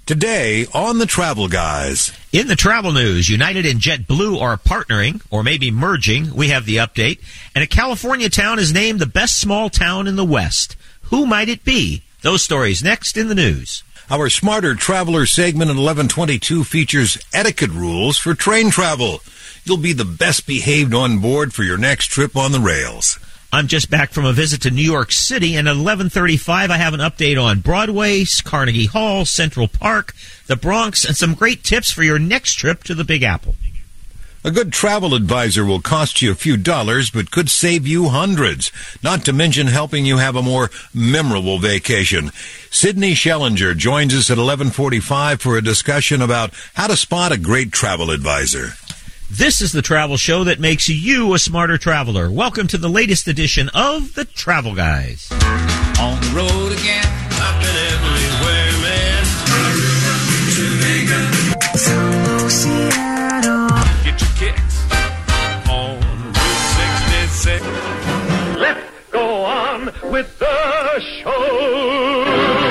Today on the Travel Guys. In the travel news, United and JetBlue are partnering, or maybe merging. We have the update. And a California town is named the best small town in the West. Who might it be? Those stories next in the news. Our Smarter Traveler segment at 11:22 features etiquette rules for train travel. You'll be the best behaved on board for your next trip on the rails. I'm just back from a visit to New York City, and at 11:35 I have an update on Broadway, Carnegie Hall, Central Park, the Bronx, and some great tips for your next trip to the Big Apple. A good travel advisor will cost you a few dollars, but could save you hundreds, not to mention helping you have a more memorable vacation. Sydney Schellinger joins us at 11:45 for a discussion about how to spot a great travel advisor. This is the travel show that makes you a smarter traveler. Welcome to the latest edition of the Travel Guys. On the road again, I've been everywhere, man. Get your kicks on Route 66. Let's go on with the show.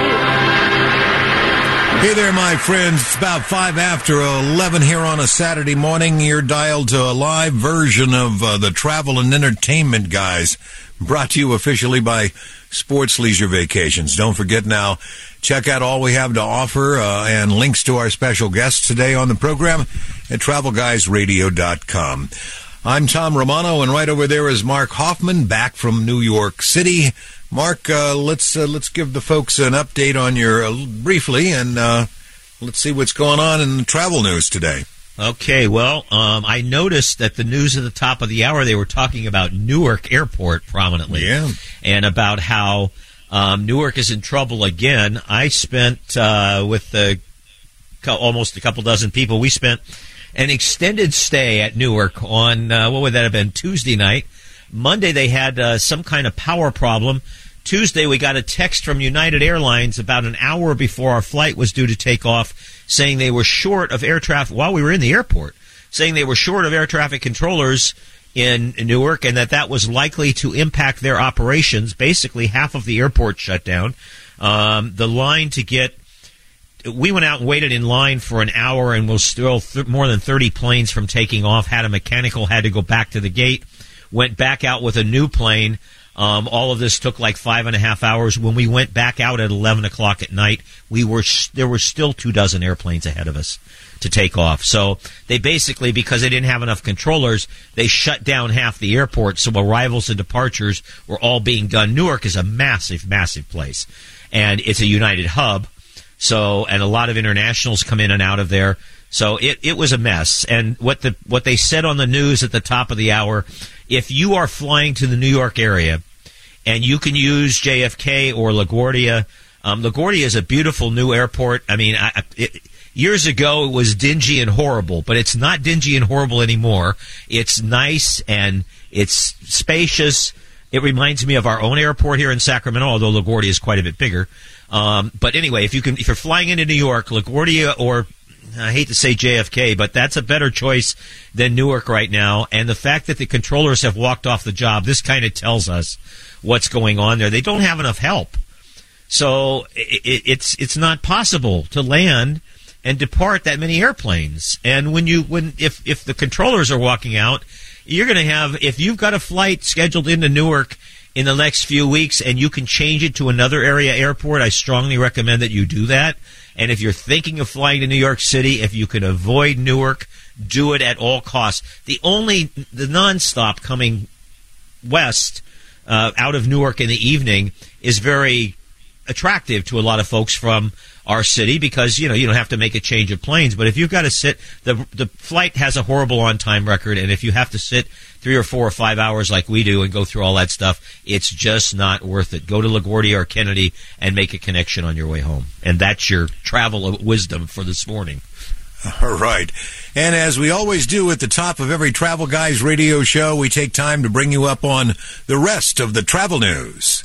Hey there, my friends. It's about 5 after 11 here on a Saturday morning. You're dialed to a live version of the Travel and Entertainment Guys, brought to you officially by Sports Leisure Vacations. Don't forget now, check out all we have to offer and links to our special guests today on the program at TravelGuysRadio.com. I'm Tom Romano, and right over there is Mark Hoffman, back from New York City. Mark, let's give the folks an update on your briefly, and let's see what's going on in the travel news today. Okay, well, I noticed that the news at the top of the hour, they were talking about Newark Airport prominently. Yeah. And about how Newark is in trouble again. I spent, with almost a couple dozen people, we spent an extended stay at Newark on, what would that have been, Tuesday night. Monday they had some kind of power problem. Tuesday we got a text from United Airlines about an hour before our flight was due to take off, saying they were short of air traffic, while we were in the airport, saying they were short of air traffic controllers in Newark, and that was likely to impact their operations. Basically, half of the airport shut down. The line to get... We went out and waited in line for an hour, and was still more than 30 planes from taking off. Had a mechanical, had to go back to the gate. Went back out with a new plane. All of this took like 5.5 hours. When we went back out at 11 o'clock at night, there were still 24 airplanes ahead of us to take off. So they basically, because they didn't have enough controllers, they shut down half the airport, so arrivals and departures were all being done. Newark is a massive, massive place, and it's a United hub. So, and a lot of internationals come in and out of there. So it was a mess. And what they said on the news at the top of the hour, if you are flying to the New York area and you can use JFK or LaGuardia, LaGuardia is a beautiful new airport. I mean, years ago it was dingy and horrible, but it's not dingy and horrible anymore. It's nice and it's spacious. It reminds me of our own airport here in Sacramento, although LaGuardia is quite a bit bigger. But anyway, if you're flying into New York, LaGuardia, or I hate to say JFK, but that's a better choice than Newark right now. And the fact that the controllers have walked off the job, this kind of tells us what's going on there. They don't have enough help. So it's not possible to land and depart that many airplanes. And if the controllers are walking out, you're going to have, if you've got a flight scheduled into Newark in the next few weeks and you can change it to another area airport, I strongly recommend that you do that. And if you're thinking of flying to New York City, if you can avoid Newark, do it at all costs. The nonstop coming west out of Newark in the evening is very attractive to a lot of folks from our city, because you don't have to make a change of planes. But if you've got to sit, the flight has a horrible on-time record, and if you have to sit 3 or 4 or 5 hours like we do and go through all that stuff, it's just not worth it. Go to LaGuardia or Kennedy and make a connection on your way home. And that's your travel wisdom for this morning. All right. And as we always do at the top of every Travel Guys radio show, we take time to bring you up on the rest of the travel news.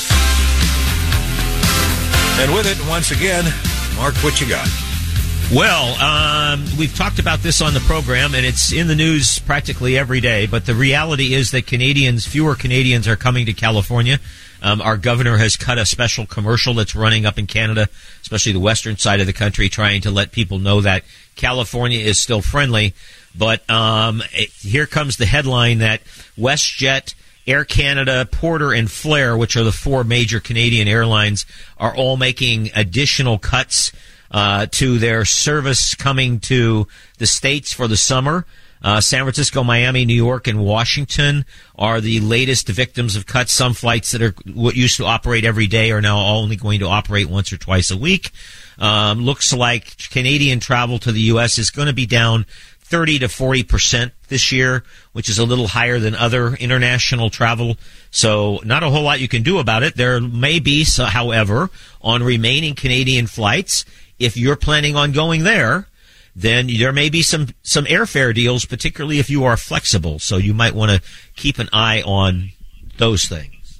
And with it, once again, Mark, what you got? Well, we've talked about this on the program, and it's in the news practically every day, but the reality is that fewer Canadians are coming to California. Our governor has cut a special commercial that's running up in Canada, especially the western side of the country, trying to let people know that California is still friendly. But here comes the headline that WestJet, Air Canada, Porter, and Flair, which are the four major Canadian airlines, are all making additional cuts to their service coming to the States for the summer. San Francisco, Miami, New York, and Washington are the latest victims of cuts. Some flights that are what used to operate every day are now only going to operate once or twice a week. Looks like Canadian travel to the U.S. is going to be down 30 to 40% this year, which is a little higher than other international travel. So not a whole lot you can do about it. There may be, however, on remaining Canadian flights, if you're planning on going there, then there may be some airfare deals, particularly if you are flexible. So you might want to keep an eye on those things.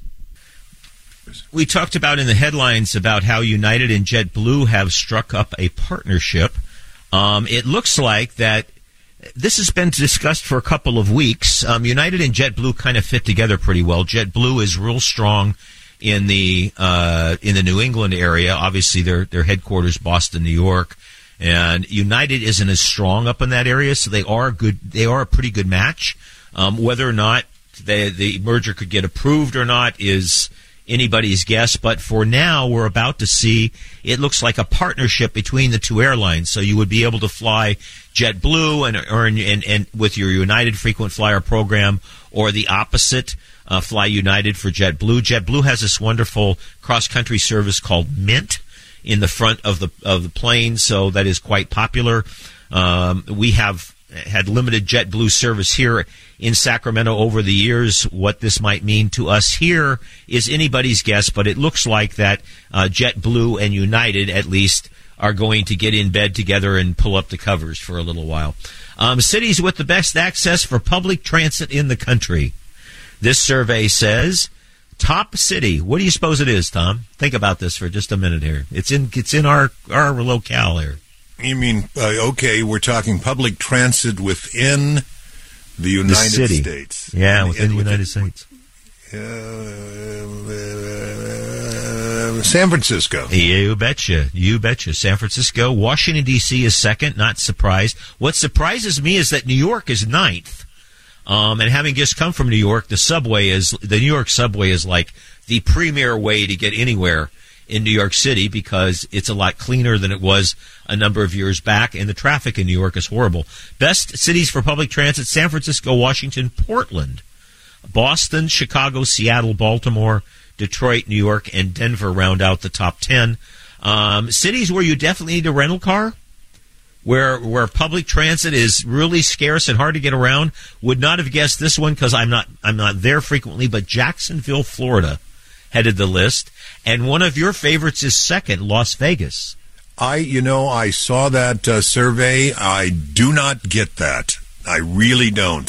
We talked about in the headlines about how United and JetBlue have struck up a partnership. It looks like that this has been discussed for a couple of weeks. United and JetBlue kind of fit together pretty well. JetBlue is real strong in the New England area. Obviously, their headquarters, Boston, New York. And United isn't as strong up in that area, so they are good. They are a pretty good match. Whether or not the merger could get approved or not is anybody's guess. But for now, we're about to see, it looks like a partnership between the two airlines. So you would be able to fly JetBlue and earn and with your United frequent flyer program, or the opposite, fly United for JetBlue. JetBlue has this wonderful cross-country service called Mint in the front of the plane, so that is quite popular. We have had limited JetBlue service here in Sacramento over the years. What this might mean to us here is anybody's guess, but it looks like that JetBlue and United, at least, are going to get in bed together and pull up the covers for a little while. Cities with the best access for public transit in the country. This survey says, top city. What do you suppose it is, Tom? Think about this for just a minute here. It's in our locale here. You mean, okay, we're talking public transit within the United States. Yeah, within the United States. San Francisco. You betcha. You betcha. San Francisco. Washington, D.C. is second. Not surprised. What surprises me is that New York is ninth. And having just come from New York, the New York subway is like the premier way to get anywhere in New York City, because it's a lot cleaner than it was a number of years back, and the traffic in New York is horrible. Best cities for public transit: San Francisco, Washington, Portland, Boston, Chicago, Seattle, Baltimore, Detroit, New York, and Denver round out the top 10. Cities where you definitely need a rental car, where public transit is really scarce and hard to get around. Would not have guessed this one because I'm not there frequently, but Jacksonville, Florida headed the list. And one of your favorites is second, Las Vegas. I saw that survey. I do not get that. I really don't.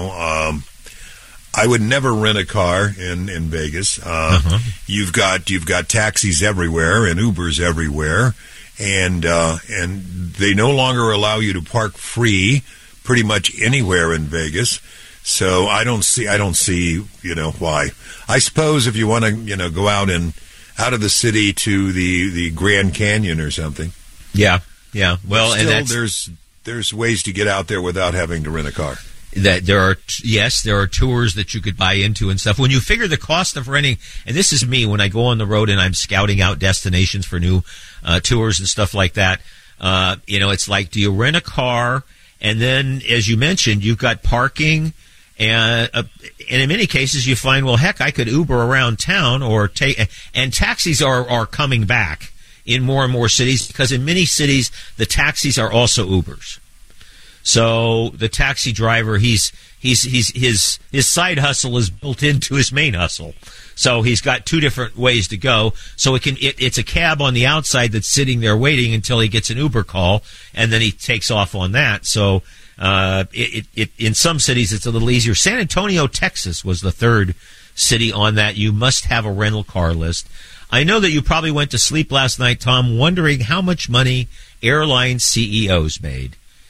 I would never rent a car in Vegas. You've got taxis everywhere and Ubers everywhere, and they no longer allow you to park free pretty much anywhere in Vegas. So I don't see why. I suppose if you want to go out of the city to the Grand Canyon or something. Yeah. Well, still, and there's ways to get out there without having to rent a car. That there are tours that you could buy into and stuff. When you figure the cost of renting, and this is me when I go on the road and I'm scouting out destinations for new tours and stuff like that. It's like, do you rent a car, and then, as you mentioned, you've got parking, and in many cases you find, well, heck, I could Uber around town or and taxis are coming back in more and more cities, because in many cities the taxis are also Ubers. So the taxi driver, his side hustle is built into his main hustle. So he's got two different ways to go. So it's a cab on the outside that's sitting there waiting until he gets an Uber call, and then he takes off on that. So in some cities it's a little easier. San Antonio, Texas was the third city on that you must have a rental car list. I know that you probably went to sleep last night, Tom, wondering how much money airline CEOs made.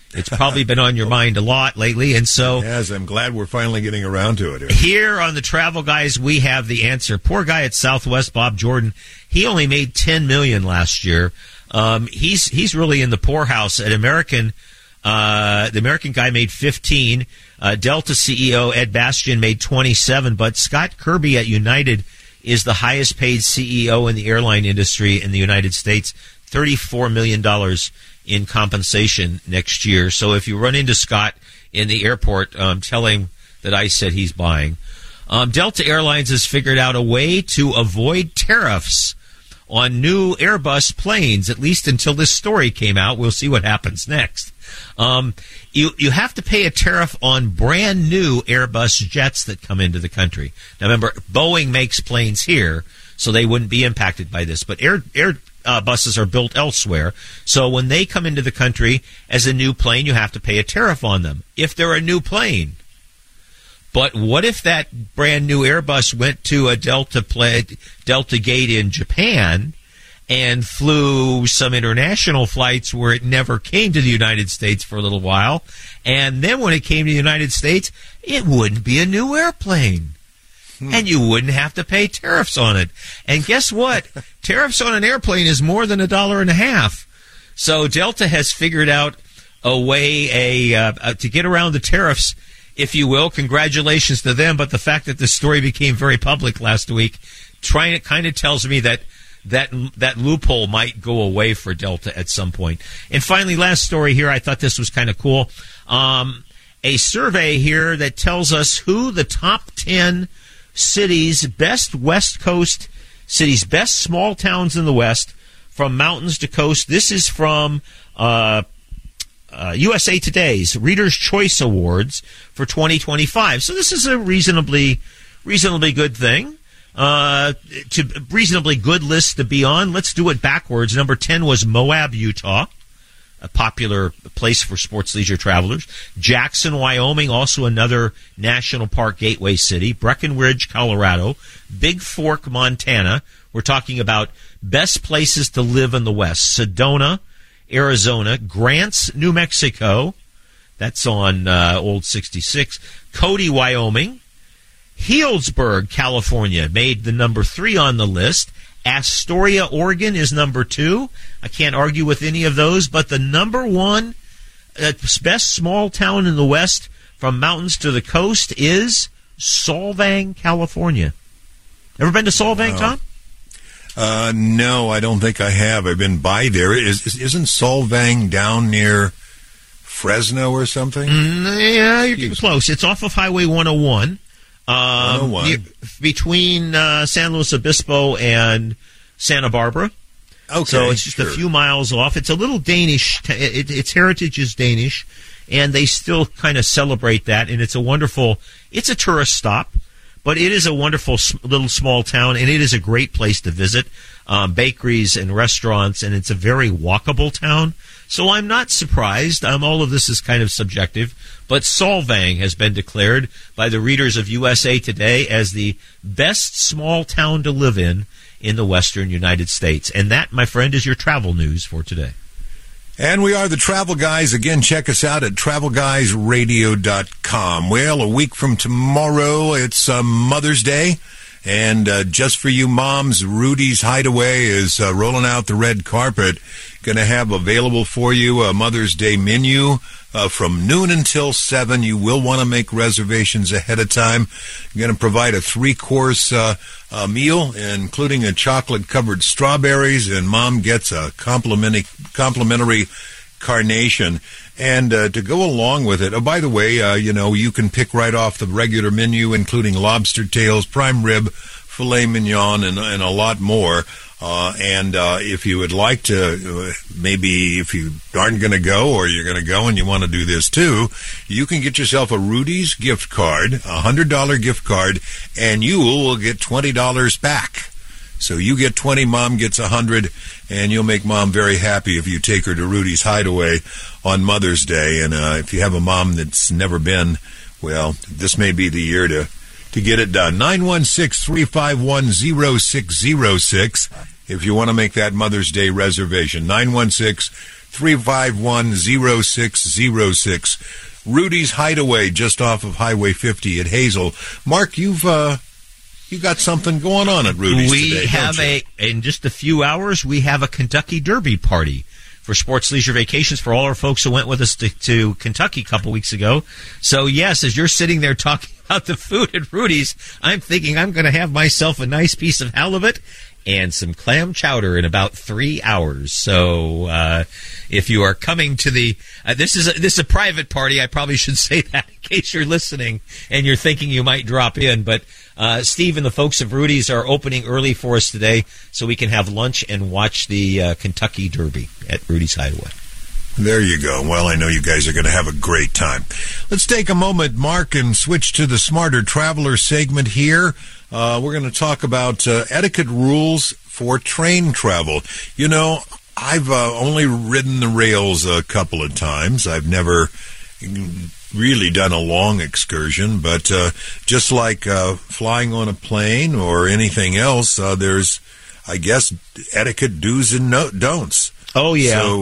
It's probably been on your mind a lot lately, and so... Yes, I'm glad we're finally getting around to it. Here on the Travel Guys, we have the answer. Poor guy at Southwest, Bob Jordan, he only made $10 million last year. He's really in the poorhouse. At American, the American guy made 15. Delta CEO Ed Bastian made 27, but Scott Kirby at United is the highest paid CEO in the airline industry in the United States, $34 million in compensation next year. So if you run into Scott in the airport, tell him that I said he's buying. Delta Airlines has figured out a way to avoid tariffs on new Airbus planes, at least until this story came out. We'll see what happens next. You have to pay a tariff on brand new Airbus jets that come into the country. Now remember, Boeing makes planes here, so they wouldn't be impacted by this. But buses are built elsewhere, so when they come into the country as a new plane, you have to pay a tariff on them if they're a new plane. But what if that brand new Airbus went to a Delta gate in Japan and flew some international flights where it never came to the United States for a little while, and then when it came to the United States, it wouldn't be a new airplane. And you wouldn't have to pay tariffs on it. And guess what? Tariffs on an airplane is more than $1.50. So Delta has figured out a way to get around the tariffs, if you will. Congratulations to them. But the fact that this story became very public last week, it kind of tells me that loophole might go away for Delta at some point. And finally, last story here. I thought this was kind of cool. A survey here that tells us who the top 10 cities, best West Coast cities, best small towns in the West, from mountains to coast. This is from USA Today's Reader's Choice Awards for 2025. So this is a reasonably good thing. Reasonably good list to be on. Let's do it backwards. Number 10 was Moab, Utah, a popular place for sports leisure travelers. Jackson, Wyoming, also another national park gateway city. Breckenridge, Colorado. Big Fork, Montana. We're talking about best places to live in the West. Sedona, Arizona. Grants, New Mexico. That's on Old 66. Cody, Wyoming. Healdsburg, California, made the number 3 on the list. Astoria, Oregon is number 2. I can't argue with any of those, but the number 1 best small town in the West from mountains to the coast is Solvang, California. Ever been to Solvang, Tom? No, I don't think I have. I've been by there. Isn't Solvang down near Fresno or something? Yeah, you're close. It's off of Highway 101. Between San Luis Obispo and Santa Barbara. Okay, so it's just a few miles off. It's a little Danish. Its heritage is Danish, and they still kind of celebrate that. And it's a tourist stop, but it is a wonderful little small town, and it is a great place to visit. Bakeries and restaurants, and it's a very walkable town. So I'm not surprised. All of this is kind of subjective, but Solvang has been declared by the readers of USA Today as the best small town to live in the western United States. And that, my friend, is your travel news for today. And we are the Travel Guys. Again, check us out at TravelGuysRadio.com. Well, a week from tomorrow, it's Mother's Day. And just for you moms, Rudy's Hideaway is rolling out the red carpet. Going to have available for you a Mother's Day menu from noon until 7. You will want to make reservations ahead of time. Going to provide a 3-course meal, including a chocolate-covered strawberries, and Mom gets a complimentary carnation. And to go along with it, oh, by the way, you can pick right off the regular menu, including lobster tails, prime rib, filet mignon, and a lot more. And if you would like to, maybe if you aren't going to go or you're going to go and you want to do this too, you can get yourself a Rudy's gift card, a $100 gift card, and you will get $20 back. So you get 20, Mom gets 100, and you'll make Mom very happy if you take her to Rudy's Hideaway on Mother's Day. And if you have a mom that's never been, well, this may be the year to get it done. 916-351-0606 if you want to make that Mother's Day reservation. 916 351-0606. Rudy's Hideaway, just off of Highway 50 at Hazel. Mark, you got something going on at Rudy's today, don't you? In just a few hours, we have a Kentucky Derby party for Sports Leisure Vacations for all our folks who went with us to Kentucky a couple weeks ago. So, yes, as you're sitting there talking about the food at Rudy's, I'm thinking I'm going to have myself a nice piece of halibut and some clam chowder in about 3 hours. So, if you are coming to the this is a private party. I probably should say that in case you're listening and you're thinking you might drop in. But Steve and the folks of Rudy's are opening early for us today, so we can have lunch and watch the Kentucky Derby at Rudy's Hideaway. There you go. Well, I know you guys are going to have a great time. Let's take a moment, Mark, and switch to the Smarter Traveler segment here. We're going to talk about etiquette rules for train travel. You know, I've only ridden the rails a couple of times. I've never really done a long excursion, but just like flying on a plane or anything else, there's, I guess, etiquette do's and don'ts. Oh, yeah. So,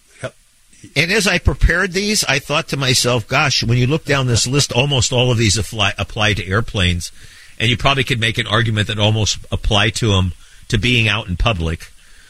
and as I prepared these, I thought to myself, gosh, when you look down this list, almost all of these apply to airplanes, and you probably could make an argument that almost apply to them to being out in public.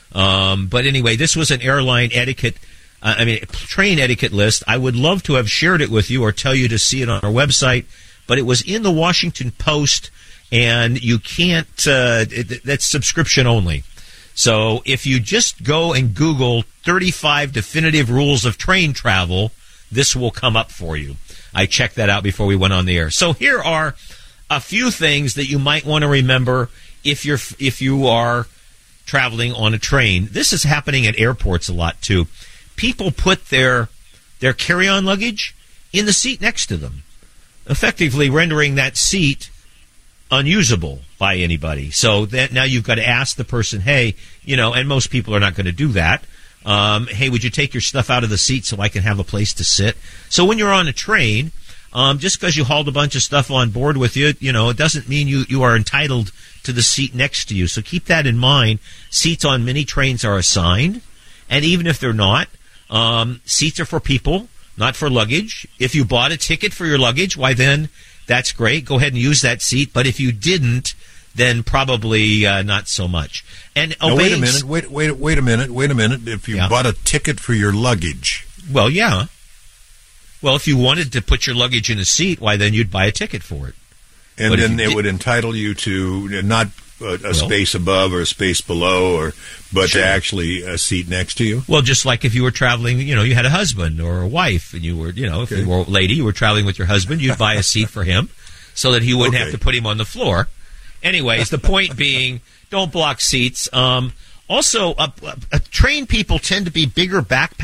But anyway, this was an airline etiquette, train etiquette list. I would love to have shared it with you or tell you to see it on our website, but it was in the Washington Post, and you can't, that's subscription only. So if you just go and Google 35 definitive rules of train travel, this will come up for you. I checked that out before we went on the air. So here are a few things that you might want to remember if you are traveling on a train. This is happening at airports a lot too. People put their carry-on luggage in the seat next to them, effectively rendering that seat unusable by anybody. So that now you've got to ask the person, hey, and most people are not going to do that. Hey, would you take your stuff out of the seat so I can have a place to sit? So when you're on a train, just because you hauled a bunch of stuff on board with you, it doesn't mean you are entitled to the seat next to you. So keep that in mind. Seats on many trains are assigned, and even if they're not, seats are for people, not for luggage. If you bought a ticket for your luggage, why then that's great. Go ahead and use that seat. But if you didn't, then probably not so much. And now, wait a minute. Wait a minute. If you bought a ticket for your luggage, well, yeah. Well, if you wanted to put your luggage in a seat, why then you'd buy a ticket for it. And but then it would entitle you to not a space above or a space below, but sure, actually a seat next to you. Well, just like if you were traveling, you had a husband or a wife, and you were, if you were a lady, you were traveling with your husband, you'd buy a seat for him so that he wouldn't have to put him on the floor. Anyways, the point being, don't block seats. Also, train people tend to be bigger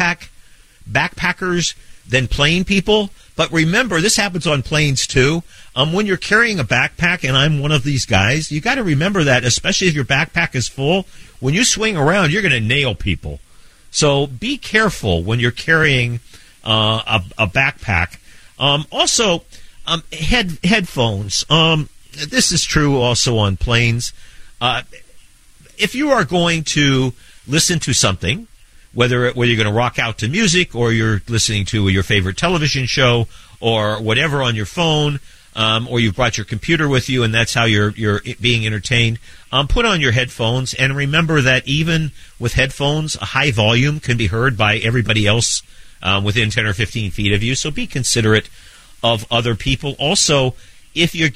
backpackers than plane people. But remember, this happens on planes too. When you're carrying a backpack, and I'm one of these guys, you got to remember that, especially if your backpack is full, when you swing around, you're going to nail people. So be careful when you're carrying a backpack. Also, headphones. This is true also on planes. If you are going to listen to something, whether you're going to rock out to music or you're listening to your favorite television show or whatever on your phone, or you've brought your computer with you and that's how you're being entertained, put on your headphones, and remember that even with headphones, a high volume can be heard by everybody else within 10 or 15 feet of you, so be considerate of other people. Also, if you're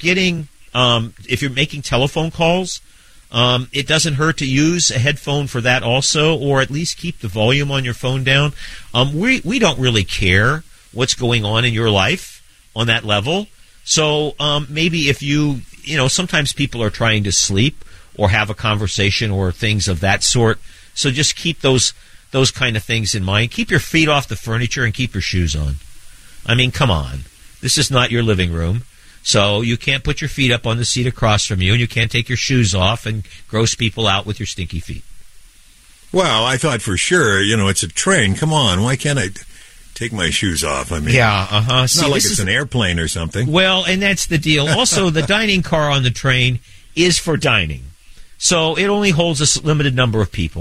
making telephone calls, it doesn't hurt to use a headphone for that also, or at least keep the volume on your phone down. We don't really care what's going on in your life on that level. So maybe if sometimes people are trying to sleep or have a conversation or things of that sort. So just keep those kind of things in mind. Keep your feet off the furniture and keep your shoes on. I mean, come on. This is not your living room. So you can't put your feet up on the seat across from you, and you can't take your shoes off and gross people out with your stinky feet. Well, I thought for sure, it's a train. Come on, why can't I take my shoes off? I mean, yeah, it's not like it's an airplane or something. Well, and that's the deal. Also, the dining car on the train is for dining. So it only holds a limited number of people.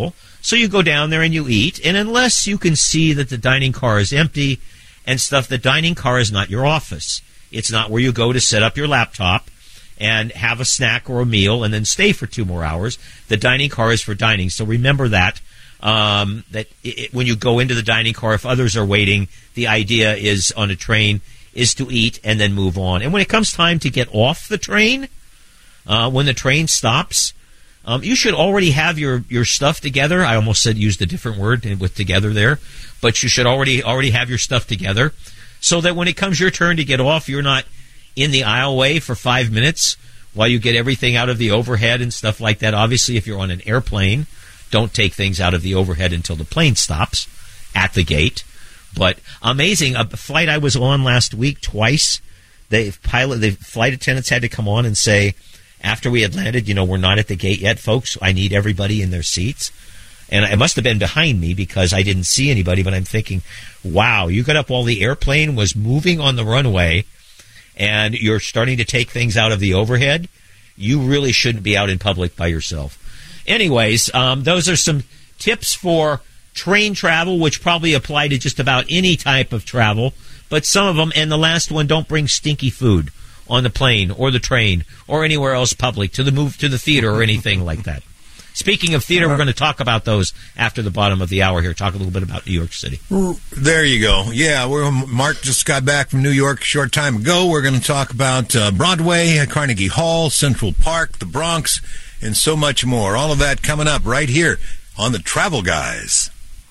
So you go down there and you eat, and unless you can see that the dining car is empty and stuff, the dining car is not your office. It's not where you go to set up your laptop and have a snack or a meal and then stay for 2 more hours. The dining car is for dining. So remember that, when you go into the dining car, if others are waiting, the idea is on a train is to eat and then move on. And when it comes time to get off the train, when the train stops, you should already have your stuff together. I almost said used a different word with together there, but you should already have your stuff together so that when it comes your turn to get off, you're not in the aisleway for 5 minutes while you get everything out of the overhead and stuff like that. Obviously, if you're on an airplane, don't take things out of the overhead until the plane stops at the gate. But amazing, a flight I was on last week twice, the flight attendants had to come on and say, after we had landed, we're not at the gate yet, folks. I need everybody in their seats. And it must have been behind me because I didn't see anybody, but I'm thinking, wow, you got up while the airplane was moving on the runway and you're starting to take things out of the overhead. You really shouldn't be out in public by yourself. Anyways, those are some tips for train travel, which probably apply to just about any type of travel. But some of them, and the last one, don't bring stinky food on the plane or the train or anywhere else public, to the theater or anything like that. Speaking of theater, we're going to talk about those after the bottom of the hour here, talk a little bit about New York City. There you go. Yeah, Mark just got back from New York a short time ago. We're going to talk about Broadway, Carnegie Hall, Central Park, the Bronx, and so much more. All of that coming up right here on The Travel Guys.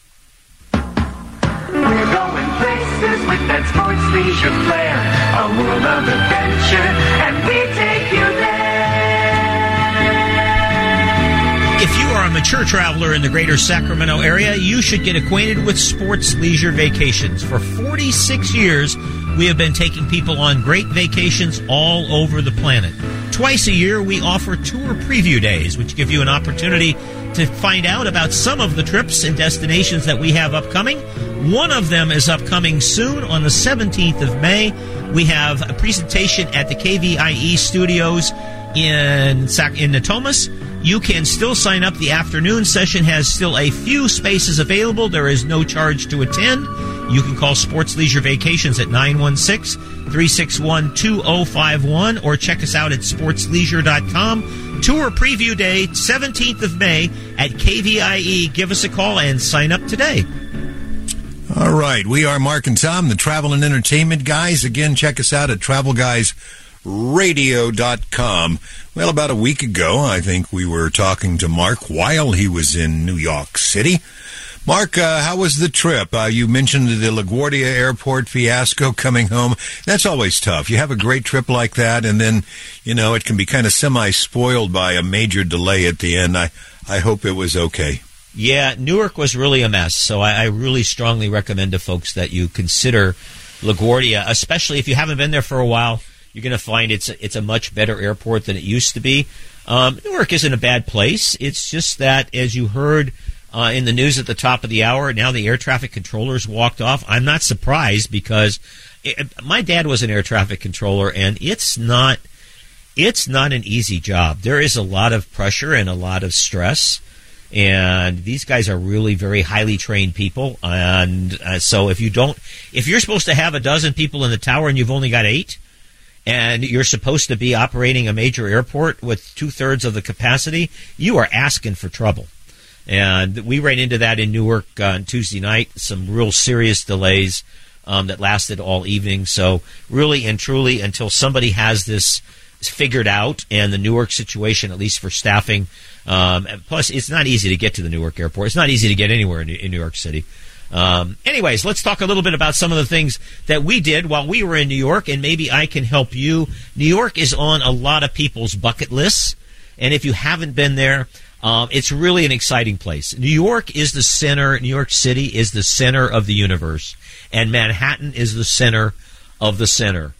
We're going places with that sports leisure flair, a world of adventure, and we take you there. If you are a mature traveler in the greater Sacramento area, you should get acquainted with Sports Leisure Vacations. For 46 years, we have been taking people on great vacations all over the planet. Twice a year, we offer tour preview days, which give you an opportunity to find out about some of the trips and destinations that we have upcoming. One of them is upcoming soon on the 17th of May. We have a presentation at the KVIE studios in Natomas. You can still sign up. The afternoon session has still a few spaces available. There is no charge to attend. You can call Sports Leisure Vacations at 916-361-2051 or check us out at sportsleisure.com. Tour preview day, 17th of May at KVIE. Give us a call and sign up today. All right. We are Mark and Tom, the Travel and Entertainment Guys. Again, check us out at TravelGuysRadio.com. Well, about a week ago, I think we were talking to Mark while he was in New York City. Mark, how was the trip? You mentioned the LaGuardia Airport fiasco coming home. That's always tough. You have a great trip like that, and then, it can be kind of semi-spoiled by a major delay at the end. I hope it was okay. Yeah, Newark was really a mess, so I really strongly recommend to folks that you consider LaGuardia, especially if you haven't been there for a while. You're going to find it's a much better airport than it used to be. Newark isn't a bad place. It's just that, as you heard in the news at the top of the hour, now the air traffic controllers walked off. I'm not surprised because my dad was an air traffic controller, and it's not an easy job. There is a lot of pressure and a lot of stress. And these guys are really very highly trained people. And so if you're supposed to have a dozen people in the tower and you've only got 8, and you're supposed to be operating a major airport with 2/3 of the capacity, you are asking for trouble. And we ran into that in Newark on Tuesday night, some real serious delays that lasted all evening. So really and truly, until somebody has this figured out, and the Newark situation, at least for staffing, plus it's not easy to get to the Newark airport. It's not easy to get anywhere in New York City. Anyways, let's talk a little bit about some of the things that we did while we were in New York, and maybe I can help you. New York is on a lot of people's bucket lists, and if you haven't been there, it's really an exciting place. New York is the center. New York City is the center of the universe, and Manhattan is the center of the center.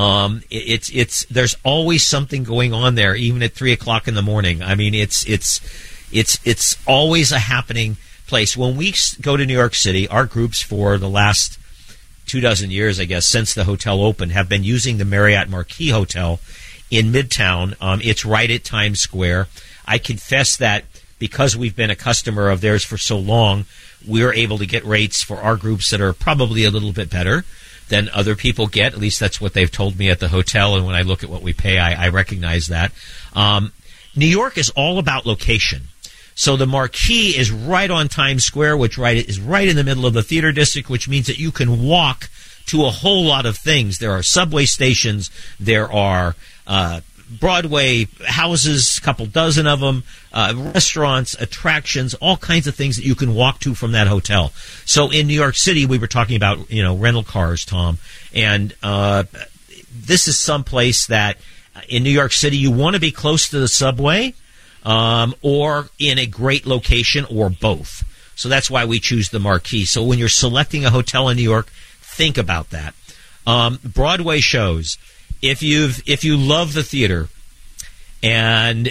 There's always something going on there, even at 3:00 in the morning. I mean, it's always a happening place. When we go to New York City, our groups for the last 24 years, I guess, since the hotel opened, have been using the Marriott Marquis Hotel in Midtown. It's right at Times Square. I confess that because we've been a customer of theirs for so long, we're able to get rates for our groups that are probably a little bit better than other people get. At least that's what they've told me at the hotel, and when I look at what we pay, I recognize that. New York is all about location. So the Marquee is right on Times Square, which is right in the middle of the theater district, which means that you can walk to a whole lot of things. There are subway stations, there are Broadway houses, a couple dozen of them, restaurants, attractions, all kinds of things that you can walk to from that hotel. So in New York City, we were talking about, rental cars, Tom, and this is someplace that in New York City you want to be close to the subway or in a great location or both. So that's why we choose the Marquee. So when you're selecting a hotel in New York, think about that. Broadway shows. If you love the theater and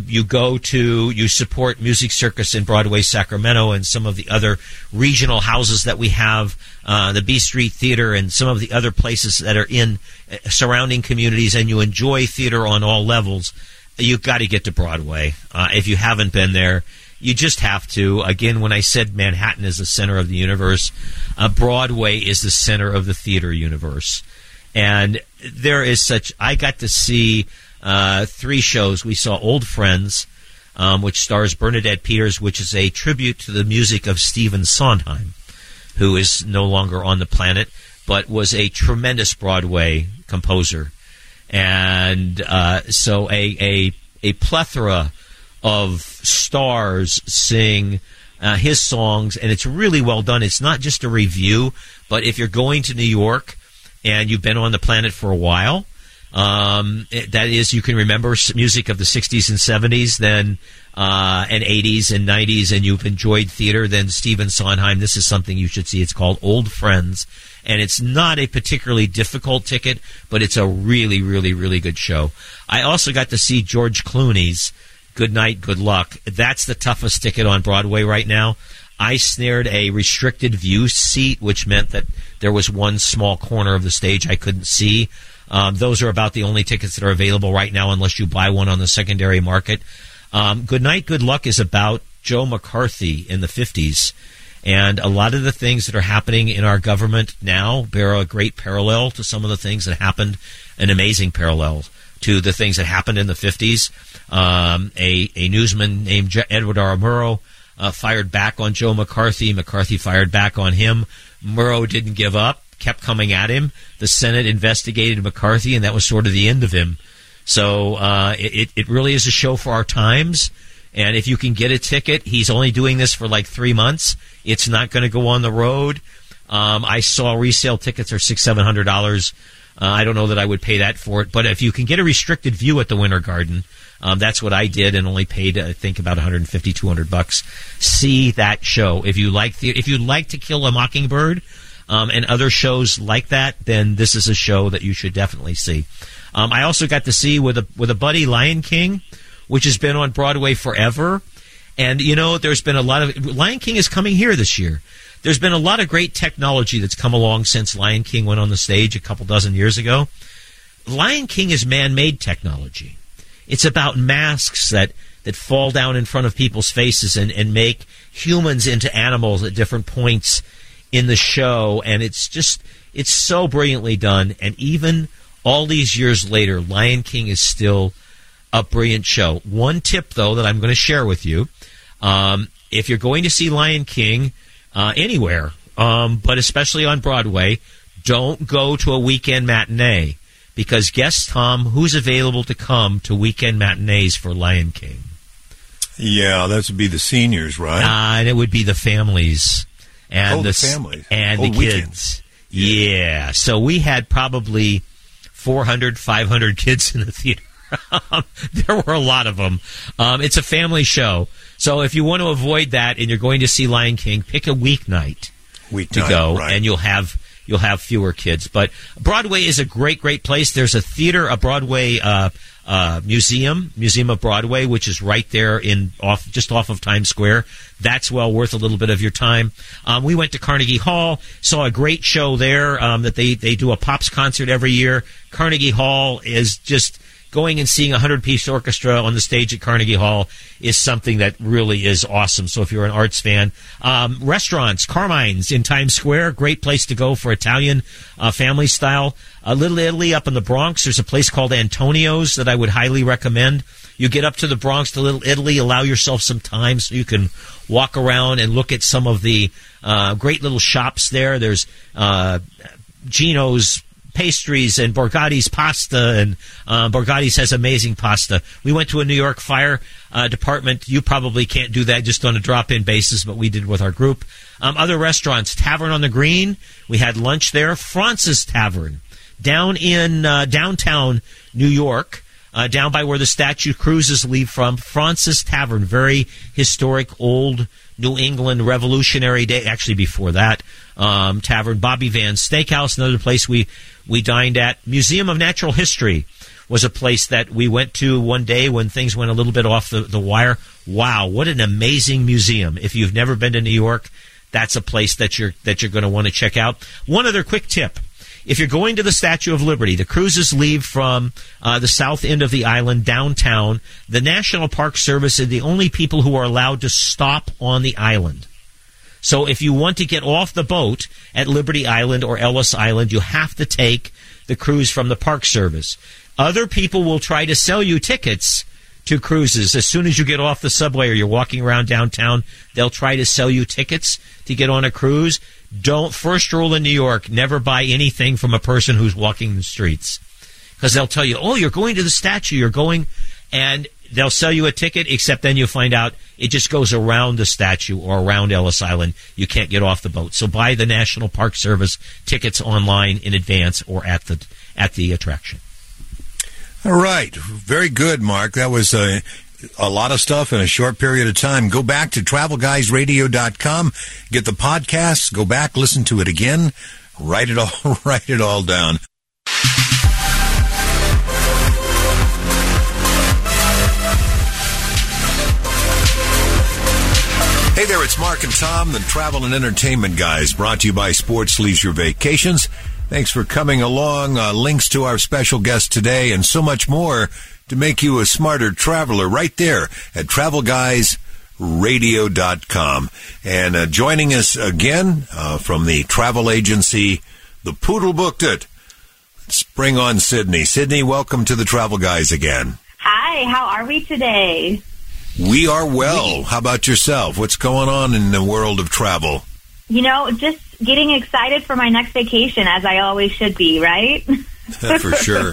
you support Music Circus in Broadway, Sacramento, and some of the other regional houses that we have, the B Street Theater and some of the other places that are in surrounding communities, and you enjoy theater on all levels, you've got to get to Broadway. If you haven't been there, you just have to. Again, when I said Manhattan is the center of the universe, Broadway is the center of the theater universe. And there is I got to see 3 shows. We saw Old Friends, which stars Bernadette Peters, which is a tribute to the music of Stephen Sondheim, who is no longer on the planet, but was a tremendous Broadway composer. And so a plethora of stars sing his songs, and it's really well done. It's not just a review, but if you're going to New York and you've been on the planet for a while, that is, you can remember music of the 60s and 70s, then and 80s and 90s, and you've enjoyed theater, then Stephen Sondheim, this is something you should see. It's called Old Friends, and it's not a particularly difficult ticket, but it's a really, really, really good show. I also got to see George Clooney's Good Night, Good Luck. That's the toughest ticket on Broadway right now. I snared a restricted view seat, which meant that there was one small corner of the stage I couldn't see. Those are about the only tickets that are available right now unless you buy one on the secondary market. Good Night, Good Luck is about Joe McCarthy in the 50s. And a lot of the things that are happening in our government now bear a great parallel to some of the things that happened, an amazing parallel to the things that happened in the 50s. A newsman named Edward R. Murrow fired back on Joe McCarthy. McCarthy fired back on him. Murrow didn't give up, kept coming at him. The Senate investigated McCarthy, and that was sort of the end of him. So it really is a show for our times. And if you can get a ticket, he's only doing this for like 3 months. It's not going to go on the road. I saw resale tickets are $600-700. I don't know that I would pay that for it. But if you can get a restricted view at the Winter Garden, that's what I did, and only paid, I think, about $150-200. See that show. If you like To Kill a Mockingbird and other shows like that, then this is a show that you should definitely see. I also got to see with a buddy Lion King, which has been on Broadway forever. And, there's been a lot of... Lion King is coming here this year. There's been a lot of great technology that's come along since Lion King went on the stage a couple dozen years ago. Lion King is man-made technology. It's about masks that fall down in front of people's faces and make humans into animals at different points in the show. And it's so brilliantly done. And even all these years later, Lion King is still a brilliant show. One tip, though, that I'm going to share with you, if you're going to see Lion King anywhere, but especially on Broadway, don't go to a weekend matinee. Because guess, Tom, who's available to come to weekend matinees for Lion King? Yeah, that would be the seniors, right? And it would be the families. And the families. And the kids. Yeah. So we had probably 400, 500 kids in the theater. There were a lot of them. It's a family show. So if you want to avoid that and you're going to see Lion King, pick a weeknight to go, right. And you'll have fewer kids. But Broadway is a great, great place. There's a theater, a Broadway museum of Broadway, which is right there just off of Times Square. That's well worth a little bit of your time. We went to Carnegie Hall, saw a great show there that they do a Pops concert every year. Carnegie Hall is just going and seeing a 100-piece orchestra on the stage at Carnegie Hall is something that really is awesome. So if you're an arts fan, restaurants, Carmine's in Times Square, great place to go for Italian family style. Little Italy up in the Bronx, there's a place called Antonio's that I would highly recommend. You get up to the Bronx, to Little Italy, allow yourself some time so you can walk around and look at some of the great little shops there. There's Gino's pastries and Borgatti's pasta, and Borgatti's has amazing pasta. We went to a New York fire department. You probably can't do that just on a drop-in basis, but we did with our group. Other restaurants, Tavern on the Green. We had lunch there. Fraunces Tavern down in downtown New York. Down by where the statue cruises leave from. Fraunces Tavern, very historic, old New England Revolutionary Day, actually before that, tavern. Bobby Van's Steakhouse, another place we dined at. Museum of Natural History was a place that we went to one day when things went a little bit off the wire. Wow, what an amazing museum. If you've never been to New York, that's a place that you're going to want to check out. One other quick tip. If you're going to the Statue of Liberty, the cruises leave from the south end of the island downtown. The National Park Service are the only people who are allowed to stop on the island. So if you want to get off the boat at Liberty Island or Ellis Island, you have to take the cruise from the Park Service. Other people will try to sell you tickets to cruises. As soon as you get off the subway or you're walking around downtown, they'll try to sell you tickets to get on a cruise. First rule in New York, never buy anything from a person who's walking the streets. Because they'll tell you, oh, you're going to the statue, and they'll sell you a ticket, except then you find out it just goes around the statue or around Ellis Island. You can't get off the boat. So buy the National Park Service tickets online in advance or at the attraction. All right. Very good, Mark. That was a lot of stuff in a short period of time. Go back to TravelGuysRadio.com, get the podcasts, go back, listen to it again, write it all down. Hey there, it's Mark and Tom, the Travel and Entertainment Guys, brought to you by Sports Leisure Vacations. Thanks for coming along. Links to our special guest today and so much more to make you a smarter traveler right there at TravelGuysRadio.com. And joining us again from the travel agency, The Poodle Booked It. Let's bring on Sydney. Sydney, welcome to the Travel Guys again. Hi, how are we today? We are well. How about yourself? What's going on in the world of travel? You know, just getting excited for my next vacation, as I always should be, right? For sure.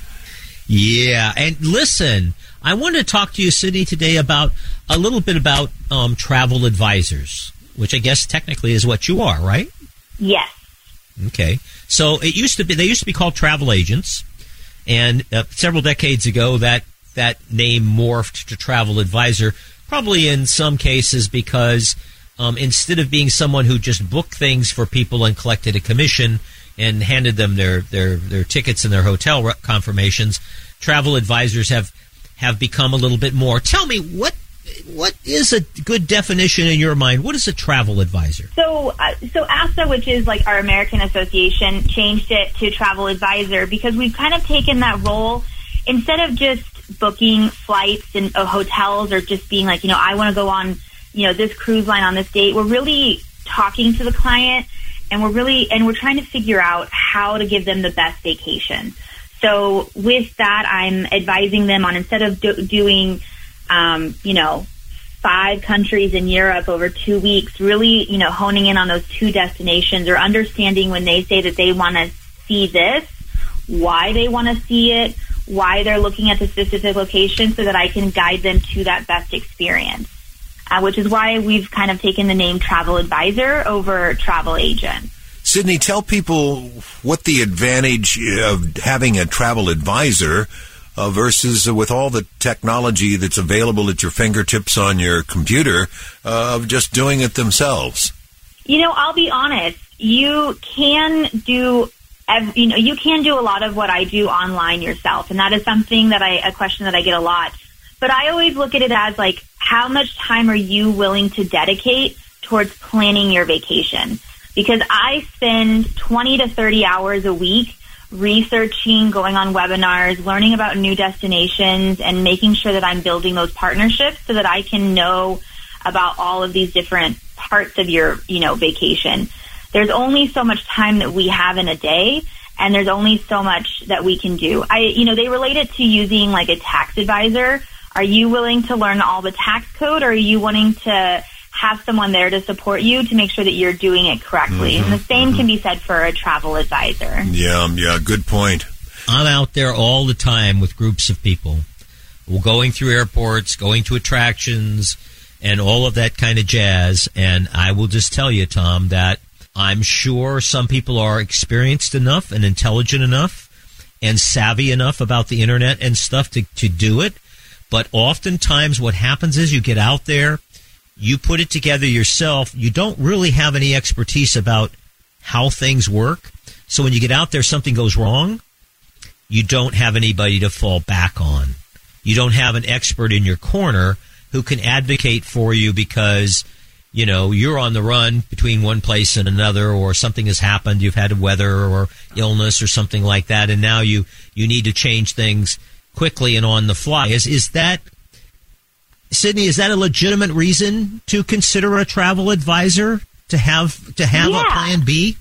Yeah, and listen, I want to talk to you, Sydney, today about a little bit about travel advisors, which I guess technically is what you are, right? Yes. Okay. So they used to be called travel agents, and several decades ago that name morphed to travel advisor, probably in some cases because instead of being someone who just booked things for people and collected a commission and handed them their tickets and their hotel confirmations, travel advisors have become a little bit more. Tell me, what is a good definition in your mind? What is a travel advisor? So ASA, which is like our American Association, changed it to travel advisor because we've kind of taken that role instead of just booking flights and hotels or just being like, I want to go on, this cruise line on this date. We're really talking to the client and we're trying to figure out how to give them the best vacation. So with that, I'm advising them on, instead of doing, 5 countries in Europe over 2 weeks, really, honing in on those 2 destinations or understanding when they say that they want to see this, why they want to see it, why they're looking at the specific location so that I can guide them to that best experience, which is why we've kind of taken the name travel advisor over travel agent. Sydney, tell people what the advantage of having a travel advisor versus with all the technology that's available at your fingertips on your computer of just doing it themselves. I'll be honest. You can do a lot of what I do online yourself, and that is something a question that I get a lot. But I always look at it as like, how much time are you willing to dedicate towards planning your vacation? Because I spend 20 to 30 hours a week researching, going on webinars, learning about new destinations, and making sure that I'm building those partnerships so that I can know about all of these different parts of your, vacation. There's only so much time that we have in a day, and there's only so much that we can do. They relate it to using like a tax advisor. Are you willing to learn all the tax code, or are you wanting to have someone there to support you to make sure that you're doing it correctly? And the same can be said for a travel advisor. Yeah, good point. I'm out there all the time with groups of people, going through airports, going to attractions, and all of that kind of jazz. And I will just tell you, Tom, that I'm sure some people are experienced enough and intelligent enough and savvy enough about the internet and stuff to do it. But oftentimes what happens is you get out there, you put it together yourself. You don't really have any expertise about how things work. So when you get out there, something goes wrong, you don't have anybody to fall back on. You don't have an expert in your corner who can advocate for you because, you're on the run between one place and another, or something has happened. You've had weather or illness or something like that, and now you need to change things quickly and on the fly. Is that, Sydney, is that a legitimate reason to consider a travel advisor, to have a plan B?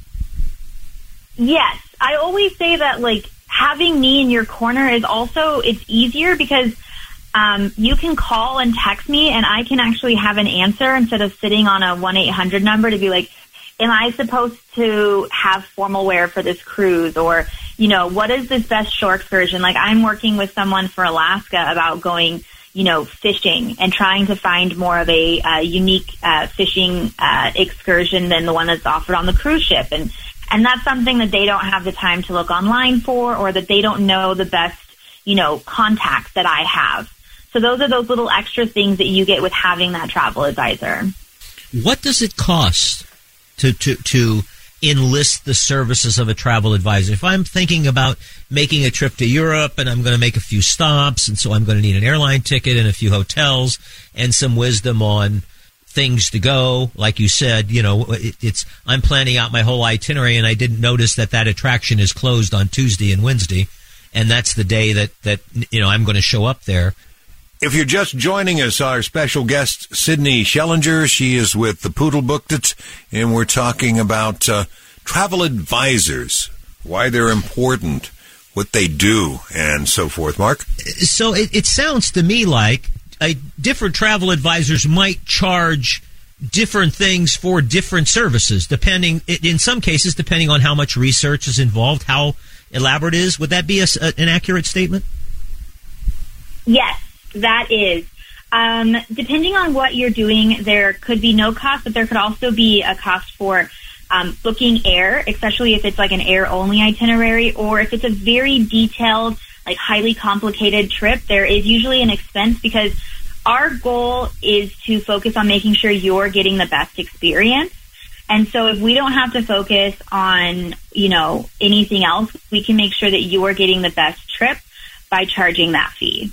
Yes. I always say that, having me in your corner is also, it's easier because you can call and text me, and I can actually have an answer instead of sitting on a 1-800 number to be like, am I supposed to have formal wear for this cruise? Or, what is this best shore excursion? Like, I'm working with someone for Alaska about going, fishing and trying to find more of a unique fishing excursion than the one that's offered on the cruise ship. And that's something that they don't have the time to look online for, or that they don't know the best, contacts that I have. So those are those little extra things that you get with having that travel advisor. What does it cost to enlist the services of a travel advisor? If I'm thinking about making a trip to Europe and I'm going to make a few stops, and so I'm going to need an airline ticket and a few hotels and some wisdom on things to go, like you said, I'm planning out my whole itinerary, and I didn't notice that attraction is closed on Tuesday and Wednesday, and that's the day that I'm going to show up there. If you're just joining us, our special guest, Sydney Schellinger, she is with the Poodle Booked It, and we're talking about travel advisors, why they're important, what they do, and so forth. Mark? So it sounds to me like different travel advisors might charge different things for different services, in some cases, depending on how much research is involved, how elaborate it is. Would that be an accurate statement? Yes. That is. Depending on what you're doing, there could be no cost, but there could also be a cost for booking air, especially if it's like an air-only itinerary, or if it's a very detailed, highly complicated trip. There is usually an expense because our goal is to focus on making sure you're getting the best experience. And so if we don't have to focus on, anything else, we can make sure that you are getting the best trip by charging that fee.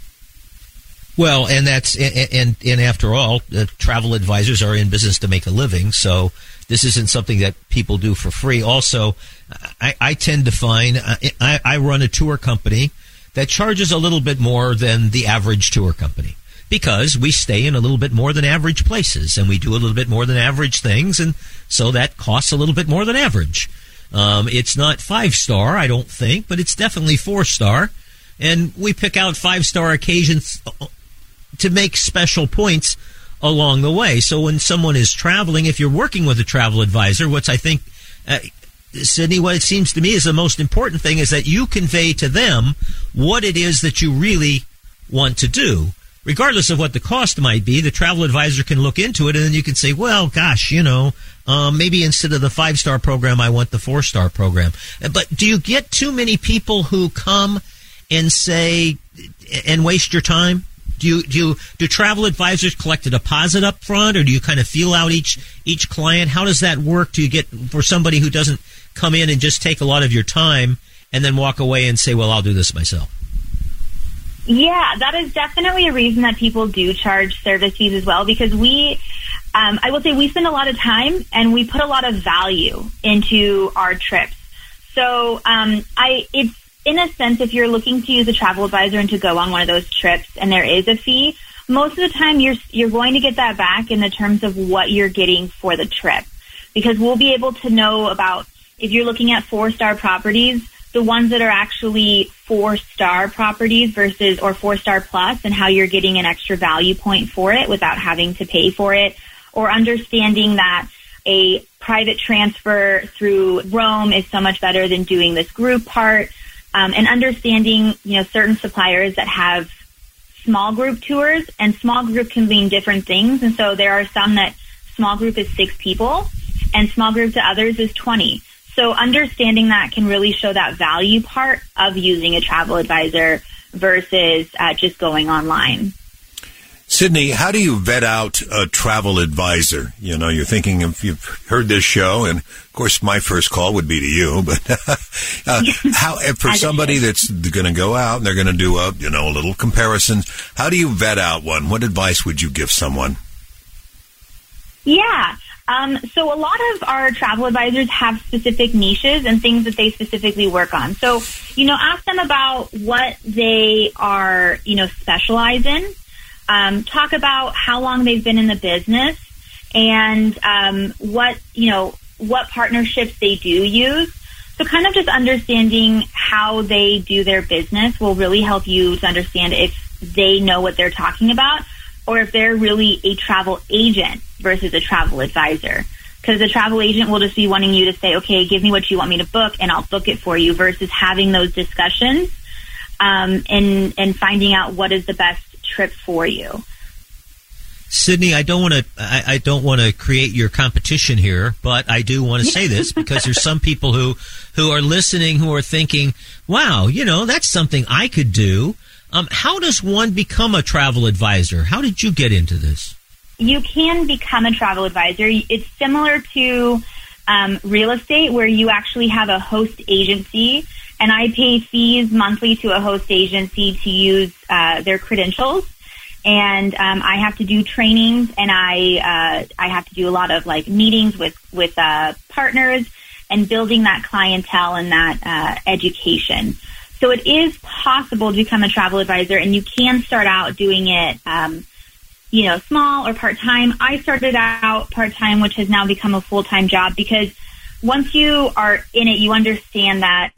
Well, and that's and after all, travel advisors are in business to make a living, so this isn't something that people do for free. Also, I tend to find I run a tour company that charges a little bit more than the average tour company because we stay in a little bit more than average places, and we do a little bit more than average things, and so that costs a little bit more than average. It's not 5-star, I don't think, but it's definitely 4-star, and we pick out 5-star occasions to make special points along the way. So when someone is traveling, if you're working with a travel advisor, what I think, Sydney, what it seems to me is the most important thing is that you convey to them what it is that you really want to do. Regardless of what the cost might be, the travel advisor can look into it, and then you can say, well, gosh, maybe instead of the 5-star program, I want the 4-star program. But do you get too many people who come and say, and waste your time? Do travel advisors collect a deposit up front, or do you kind of feel out each client? How does that work? Do you get for somebody who doesn't come in and just take a lot of your time and then walk away and say, well, I'll do this myself? Yeah, that is definitely a reason that people do charge service fees as well, because I will say we spend a lot of time and we put a lot of value into our trips. So it's in a sense, if you're looking to use a travel advisor and to go on one of those trips and there is a fee, most of the time you're going to get that back in the terms of what you're getting for the trip. Because we'll be able to know about, if you're looking at 4-star properties, the ones that are actually 4-star properties versus, or 4-star plus, and how you're getting an extra value point for it without having to pay for it, or understanding that a private transfer through Rome is so much better than doing this group part, and understanding, certain suppliers that have small group tours, and small group can mean different things. And so there are some that small group is 6 people and small group to others is 20. So understanding that can really show that value part of using a travel advisor versus just going online. Sydney, how do you vet out a travel advisor? You're thinking, if you've heard this show, and of course my first call would be to you, but how, for somebody that's going to go out and they're going to do a little comparison, how do you vet out one? What advice would you give someone? Yeah. So a lot of our travel advisors have specific niches and things that they specifically work on. So, ask them about what they are, specialize in. Talk about how long they've been in the business and what partnerships they do use. So kind of just understanding how they do their business will really help you to understand if they know what they're talking about or if they're really a travel agent versus a travel advisor. Because the travel agent will just be wanting you to say, okay, give me what you want me to book and I'll book it for you, versus having those discussions and finding out what is the best trip for you. Sydney, I don't want to create your competition here, but I do want to say this because there's some people who are listening who are thinking, wow, that's something I could do. How does one become a travel advisor? How did you get into this? You can become a travel advisor. It's similar to real estate, where you actually have a host agency, and I pay fees monthly to a host agency to use their credentials. And I have to do trainings, and I have to do a lot of meetings with partners and building that clientele and that education. So it is possible to become a travel advisor, and you can start out doing it, small or part-time. I started out part-time, which has now become a full-time job, because once you are in it, you understand that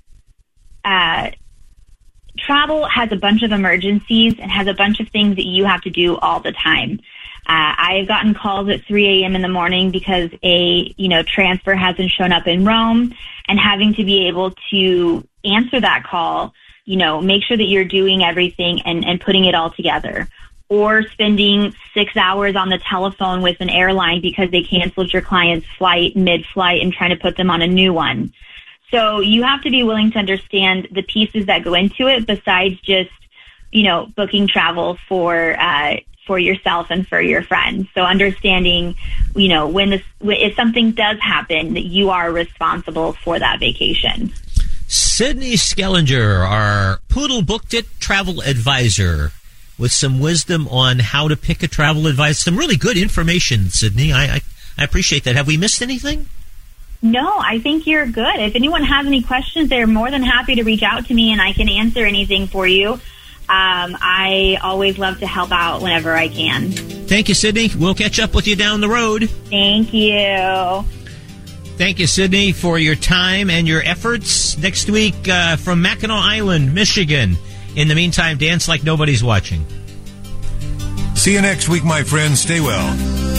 travel has a bunch of emergencies and has a bunch of things that you have to do all the time. I've gotten calls at 3 a.m. in the morning because a transfer hasn't shown up in Rome, and having to be able to answer that call, make sure that you're doing everything and putting it all together. Or spending 6 hours on the telephone with an airline because they canceled your client's flight mid-flight and trying to put them on a new one. So you have to be willing to understand the pieces that go into it, besides just, booking travel for yourself and for your friends. So understanding, if something does happen, that you are responsible for that vacation. Sydney Skellinger, our Poodle Booked It travel advisor, with some wisdom on how to pick a travel advisor. Some really good information, Sydney. I appreciate that. Have we missed anything? No, I think you're good. If anyone has any questions, they're more than happy to reach out to me, and I can answer anything for you. I always love to help out whenever I can. Thank you, Sydney. We'll catch up with you down the road. Thank you. Thank you, Sydney, for your time and your efforts. Next week from Mackinac Island, Michigan. In the meantime, dance like nobody's watching. See you next week, my friends. Stay well.